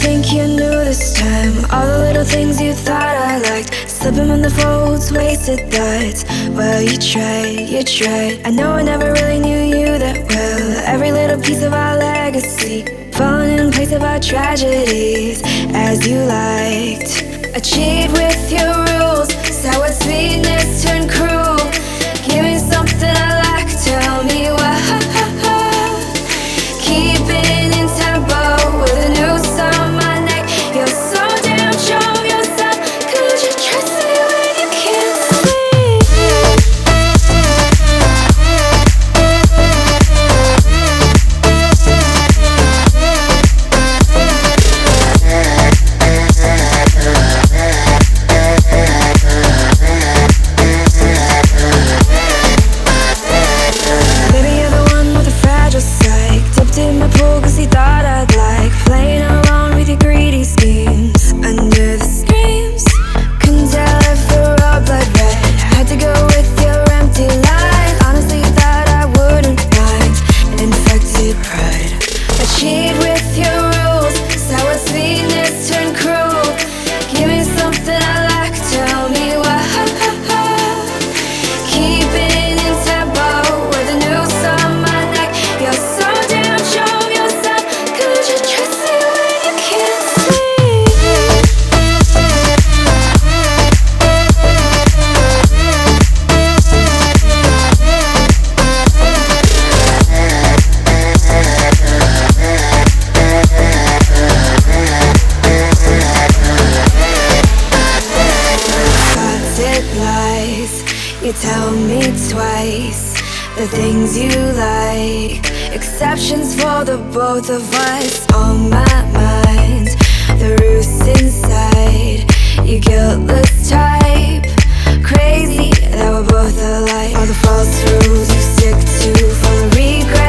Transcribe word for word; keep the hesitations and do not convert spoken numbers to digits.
think you knew this time? All the little things you thought I liked, slipping in the folds, wasted thoughts. Well, you tried, you tried. I know I never really knew you that well. Every little piece of our legacy, falling in place of our tragedies, as you liked. Achieve with your rules, sour sweetness turned cruel. Give me something I like, tell me why. Keeping in tempo with a noose on my neck. You're so damn sure of yourself. Could you trust me when you can't in my pool cause he thought I'd like playing along with your greedy schemes. Under the screams, couldn't tell if the raw blood red. Had to go with your empty line. Honestly thought I wouldn't mind infected pride. Achieve with your rules, sour sweetness turned cruel. Give me something I like, tell me why. Keeping in tempo with a noose on my neck. You're so you tell me twice the things you like, exceptions for the both of us. On my mind, the roots inside, you guiltless type, crazy that we're both alike. All the false rules you stick to, full of regret.